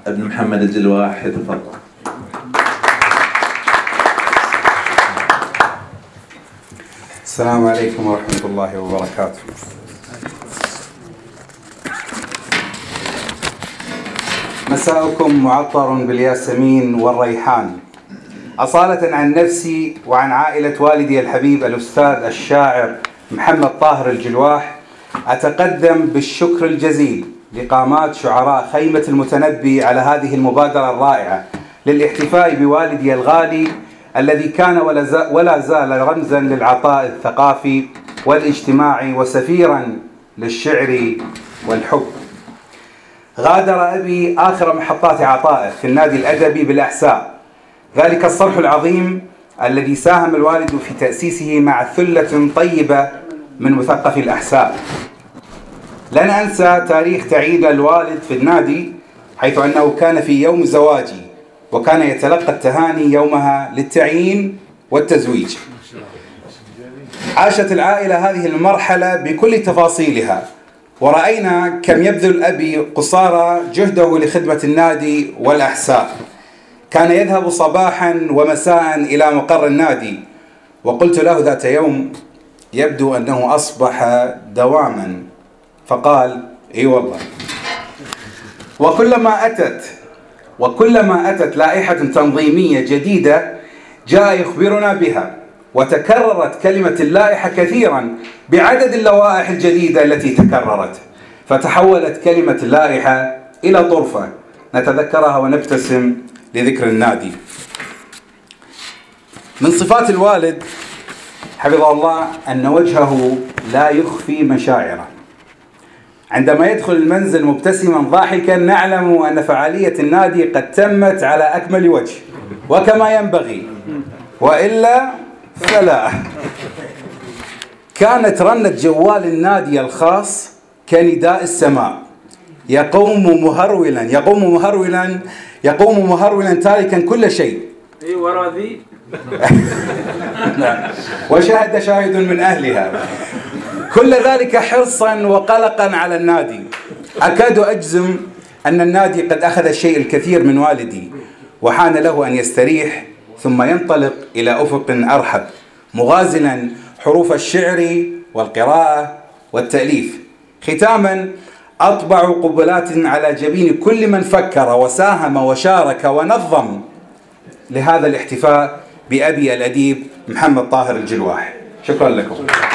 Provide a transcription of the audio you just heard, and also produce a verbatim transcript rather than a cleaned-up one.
ابن محمد الجلواح يتفضل. السلام عليكم ورحمة الله وبركاته. مساؤكم معطر بالياسمين والريحان. أصالة عن نفسي وعن عائلة والدي الحبيب الأستاذ الشاعر محمد طاهر الجلواح أتقدم بالشكر الجزيل لقامات شعراء خيمة المتنبي على هذه المبادرة الرائعة للاحتفاء بوالدي الغالي الذي كان ولا زال رمزا للعطاء الثقافي والاجتماعي وسفيرا للشعر والحب. غادر أبي آخر محطات عطائه في النادي الأدبي بالأحساء، ذلك الصرح العظيم الذي ساهم الوالد في تأسيسه مع ثلة طيبة من مثقفي الأحساء. لن أنسى تاريخ تعيين الوالد في النادي، حيث أنه كان في يوم زواجي وكان يتلقى التهاني يومها للتعيين والتزويج. عاشت العائلة هذه المرحلة بكل تفاصيلها، ورأينا كم يبذل أبي قصارى جهده لخدمة النادي والأحساء. كان يذهب صباحا ومساء إلى مقر النادي، وقلت له ذات يوم: يبدو أنه أصبح دواما. فقال: إي والله. وكلما أتت وكلما أتت لائحة تنظيمية جديدة جاء يخبرنا بها، وتكررت كلمة اللائحة كثيرا بعدد اللوائح الجديدة التي تكررت، فتحولت كلمة اللائحة إلى طرفة نتذكرها ونبتسم لذكر النادي. من صفات الوالد حفظه الله أن وجهه لا يخفي مشاعره. عندما يدخل المنزل مبتسما ضاحكا نعلم أن فعالية النادي قد تمت على أكمل وجه وكما ينبغي، وإلا فلا. كانت رنة جوال النادي الخاص كنداء السماء، يقوم مهرولا يقوم مهرولا يقوم مهرولا تاركا كل شيء. اي ورا ذي. وشهد شاهد من أهلها. كل ذلك حرصا وقلقا على النادي. أكاد أجزم أن النادي قد أخذ الشيء الكثير من والدي، وحان له أن يستريح ثم ينطلق إلى أفق أرحب، مغازلا حروف الشعر والقراءة والتأليف. ختاما أطبع قبلات على جبين كل من فكر وساهم وشارك ونظم لهذا الاحتفاء بأبي الأديب محمد طاهر الجلواح. شكرا لكم.